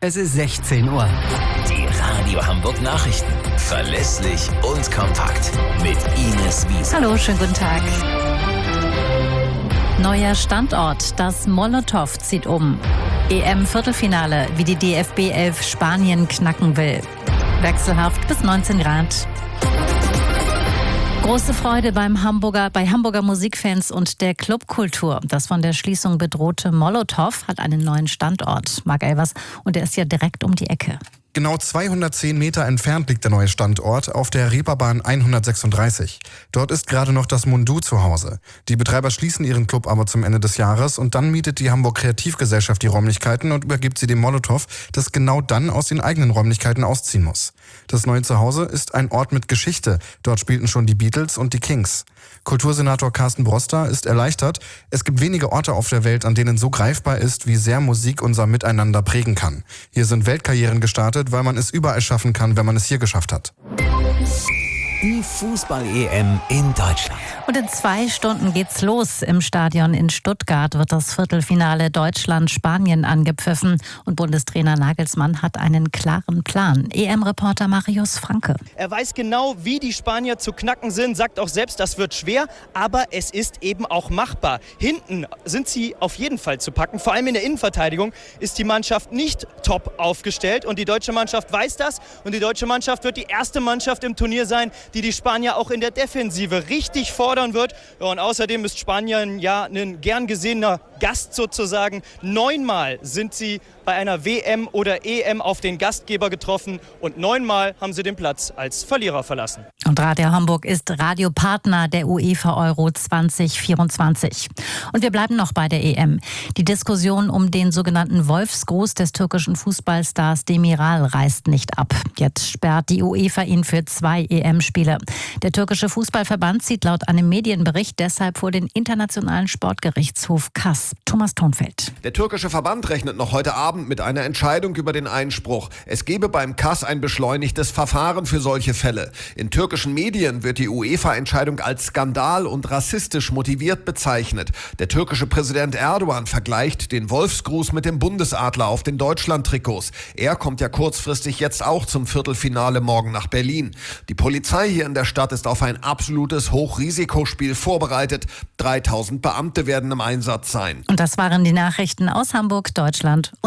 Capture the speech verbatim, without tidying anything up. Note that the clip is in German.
Es ist sechzehn Uhr. Die Radio Hamburg Nachrichten. Verlässlich und kompakt. Mit Ines Wiese. Hallo, schönen guten Tag. Neuer Standort. Das Molotow zieht um. E M-Viertelfinale, wie die D F B elf Spanien knacken will. Wechselhaft bis neunzehn Grad. Große Freude beim Hamburger, bei Hamburger Musikfans und der Clubkultur. Das von der Schließung bedrohte Molotow hat einen neuen Standort. Marc Elvers, und der ist ja direkt um die Ecke. Genau zweihundertzehn Meter entfernt liegt der neue Standort auf der Reeperbahn hundertsechsunddreißig. Dort ist gerade noch das Mundu zu Hause. Die Betreiber schließen ihren Club aber zum Ende des Jahres und dann mietet die Hamburg Kreativgesellschaft die Räumlichkeiten und übergibt sie dem Molotow, das genau dann aus den eigenen Räumlichkeiten ausziehen muss. Das neue Zuhause ist ein Ort mit Geschichte. Dort spielten schon die Beatles und die Kings. Kultursenator Carsten Broster ist erleichtert. Es gibt wenige Orte auf der Welt, an denen so greifbar ist, wie sehr Musik unser Miteinander prägen kann. Hier sind Weltkarrieren gestartet, weil man es überall schaffen kann, wenn man es hier geschafft hat. Die Fußball-E M in Deutschland. Und in zwei Stunden geht's los. Im Stadion in Stuttgart wird das Viertelfinale Deutschland-Spanien angepfiffen. Und Bundestrainer Nagelsmann hat einen klaren Plan. E M-Reporter Marius Franke. Er weiß genau, wie die Spanier zu knacken sind, sagt auch selbst, das wird schwer, aber es ist eben auch machbar. Hinten sind sie auf jeden Fall zu packen. Vor allem in der Innenverteidigung ist die Mannschaft nicht top aufgestellt. Und die deutsche Mannschaft weiß das. Und die deutsche Mannschaft wird die erste Mannschaft im Turnier sein, die die Spanier auch in der Defensive richtig fordern wird. Ja, und außerdem ist Spanien ja ein gern gesehener Gast sozusagen. Neunmal sind sie bei einer W M oder E M auf den Gastgeber getroffen und neunmal haben sie den Platz als Verlierer verlassen. Und Radio Hamburg ist Radiopartner der UEFA Euro zwanzig vierundzwanzig. Und wir bleiben noch bei der E M. Die Diskussion um den sogenannten Wolfsgruß des türkischen Fußballstars Demiral reißt nicht ab. Jetzt sperrt die UEFA ihn für zwei E M-Spiele. Der türkische Fußballverband zieht laut einem Medienbericht deshalb vor den Internationalen Sportgerichtshof Kass. Thomas Thonfeld. Der türkische Verband rechnet noch heute Abend mit einer Entscheidung über den Einspruch. Es gebe beim Kass ein beschleunigtes Verfahren für solche Fälle. In türkischen Medien wird die UEFA-Entscheidung als Skandal und rassistisch motiviert bezeichnet. Der türkische Präsident Erdogan vergleicht den Wolfsgruß mit dem Bundesadler auf den Deutschland-Trikots. Er kommt ja kurzfristig jetzt auch zum Viertelfinale morgen nach Berlin. Die Polizei hier in der Stadt ist auf ein absolutes Hochrisikospiel vorbereitet. dreitausend Beamte werden im Einsatz sein. Und das waren die Nachrichten aus Hamburg, Deutschland.